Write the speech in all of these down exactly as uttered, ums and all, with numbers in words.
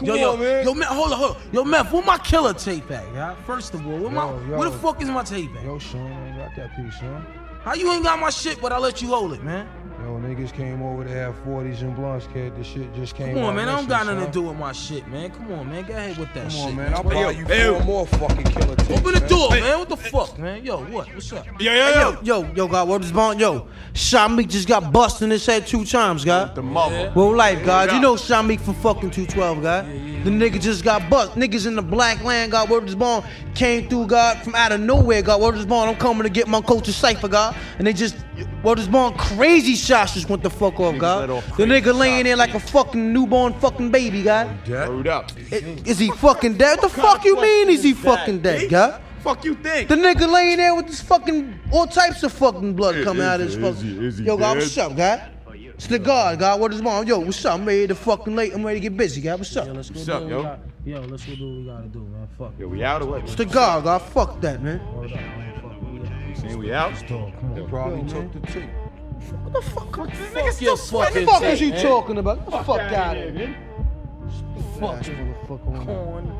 Come yo, on, yo, man. Yo, man, hold on, hold on. Yo, Meth, where my killer tape at, yeah? First of all, where, my, Yo, yo. where the fuck is my tape at? Yo, Sean, I ain't got that piece, son. How you ain't got my shit, but I let you hold it, man? Yo, niggas came over to have forties and blunts, kid. This shit just came Come on, out man. I don't missing, got nothing son. to do with my shit, man. Come on, man. Go ahead with that Come shit. on, man. I'll buy Yo, you hey, four more fucking killer tapes, Open the man. door, man. What the fuck, man? Yo, what? What's up? Yo, yo, yo. Yo, yo, God, word is bond. Yo, Sean Meek just got busted in his head two times, God. The mother. Well, life, God. You know Sean Meek from fucking two twelve, God. The nigga just got bust. Niggas in the black land, God, word is bond, came through, God, from out of nowhere, God, word is bond. I'm coming to get my culture cipher, God. And they just, word is bond, crazy shots just went the fuck off, God. The nigga laying there like a fucking newborn fucking baby, God. Hold up. Is, is he fucking dead? What the fuck you mean is he fucking dead, God? Fuck you think? The nigga laying there with this fucking, all types of fucking blood coming out of his is fucking. he- is he Yo, God, dead? what's up, God? It's the God, God, what is wrong? Yo, what's up? I'm ready to fucking late. I'm ready to get busy, God. What's up? Yo, let's go What's do up, what yo? we got. Yo, let's go do what we gotta do, man. Fuck. Yo, we out or what? It's the God, God. Fuck that, man. Hold up, man. Fuck. We got- You saying we out? Come on. They probably Yo, took man. the tape. What the fuck? What Fuck your the fucking fuck is you tape, man. talking about? Get the fuck out of here, man. Fuck. Ass motherfucker on that. Corn.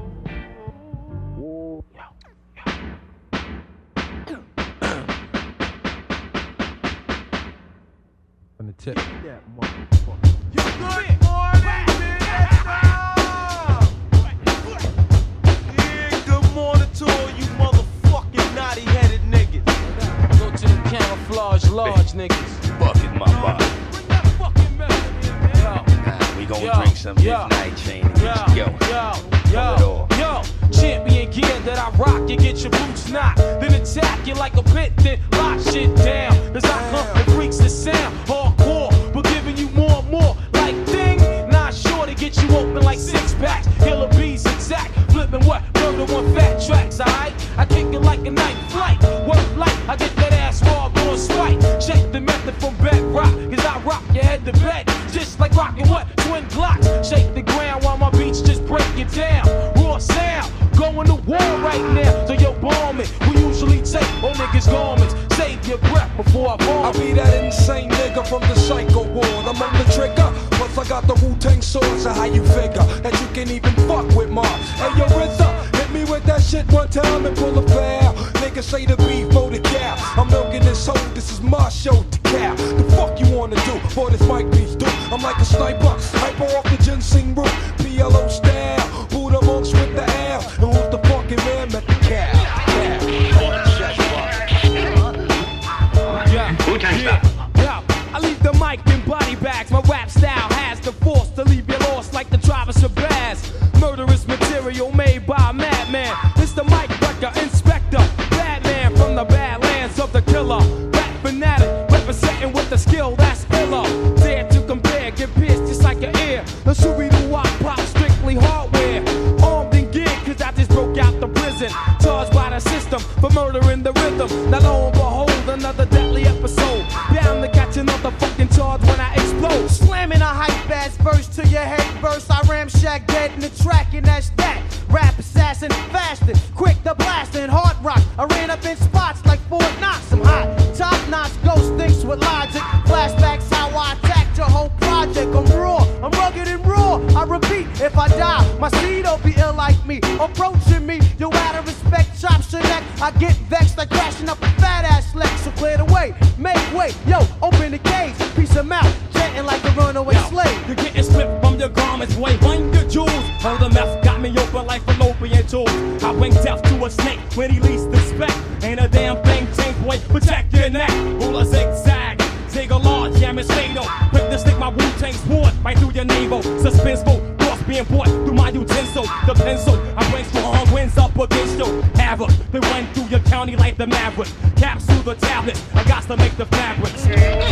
From the tip. That motherfucker. Good morning, Yeah, good morning to all you motherfucking naughty-headed niggas. Go to the camouflage large niggas. Fucking my body. Bring that fucking medicine in, man. Yo. Nah, we gon' Yo, drink some of yo, this night chain and Yo, get you going. yo, Pull it yo, off. yo, champion gear that I rock, you get your boots knocked, then attack you like a pit, then lock shit down. Cause I come and freaks the sound, hardcore, but giving you more and more. Like ding, not sure to get you open like six packs. Killer bees attack, flipping what? Murder one fat tracks, alright? I kick it like a night flight, work light, I get that ass raw, going swipe. Shake the method from bedrock, cause I rock your head to bed, just like rocking what? Twin Glocks. Shake the ground while my beats just break it down. Raw sound, going to war right now. So yo, bomb it. We usually take all niggas' garments. Save your breath before I bomb. I be that insane nigga from the psycho ward. I'm on the trigger, plus I got the Wu-Tang sword. So how you figure that you can even fuck with Mars? Hey yo, R Z A, hit me with that shit one time and pull a foul. Niggas say the beef for the cow. I'm milking this hoe, this is my show to cow. The fuck you wanna do? For this mic piece, dude. I'm like a sniper, hyper off the ginseng root. P L O style, Buddha monks with the L. And who's the fucking man met the cow? Yeah, yeah, yeah. I leave the mic in body bags. My rap style has the force to leave you lost like the driver Shabazz. Murderous material made by a madman. It's the mic wrecker, inspector, Batman from the badlands of the killer. Rap fanatic, representing with the skill that's iller. Dare to compare, get pierced just like your ear. The Scooby-Doo pop, strictly hardware. Armed and geared, cause I just broke out the prison. Charged by the system for murdering the rhythm. Now lo and behold, another deadly episode. Bound to catch another fucking charge when I explode. Slamming a hype ass verse to your head verse. I ramshack dead in the track, and that's that. Rap assassin, fasting, quick to blasting, hard rock. I ran up in spots like Fort Knox. I'm hot, top notch, ghost thinks with logic. Flashbacks how I attacked your whole project. I'm raw, I'm rugged and raw. I repeat, if I die, my seed'll be ill like me. Approaching me, you out of respect, chops your neck. I get vexed like crashing up a fat ass leg. So clear the way, make way, yo, open the cage, piece of mouth, chanting like a runaway Yo, slave. you're getting split from your garments, boy, wind your jewels. Hold the meth, got me open like fallopian tubes. I bring death to a snake when he least expect. Ain't a damn thing changed, boy, protect your neck. Rule a zigzag, zig a large, jam is fatal. Quick to stick my Wu-Tang sword right through your navel. Suspenseful, thoughts being brought through my utensil. The pencil, I bring strong winds up against you. Havoc, they run through your county like the Maverick. Capsule the tablets, I got to make the fabrics.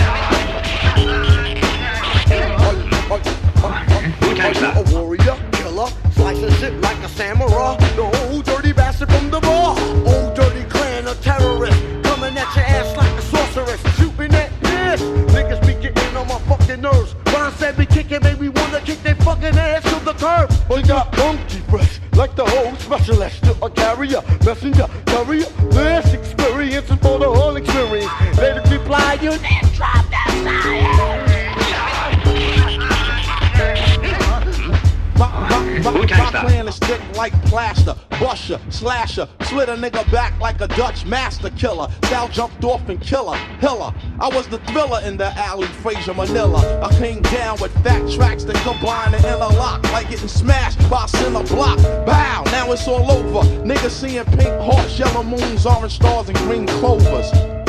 A warrior, killer, slicing shit like a samurai. The old dirty bastard from the bar. Old dirty clan of terrorists, coming at your ass like a sorceress. Shooting at this, niggas be getting on my fucking nerves. Ron said be kicking, made me wanna kick their fucking ass to the curb. We got monkey breath, like the whole specialist. Still a carrier, messenger, courier. This experience is for the whole experience. Let it reply, you then drop that science. plan to stick like plaster, busher, slasher, slit a nigga back like a Dutch master killer. Sal jumped off and killer, hiller. I was the thriller in the alley, Fraser Manila. I came down with fat tracks that combine and interlock, like getting smashed by a center block. Bow, now it's all over. Niggas seeing pink hearts, yellow moons, orange stars, and green clovers.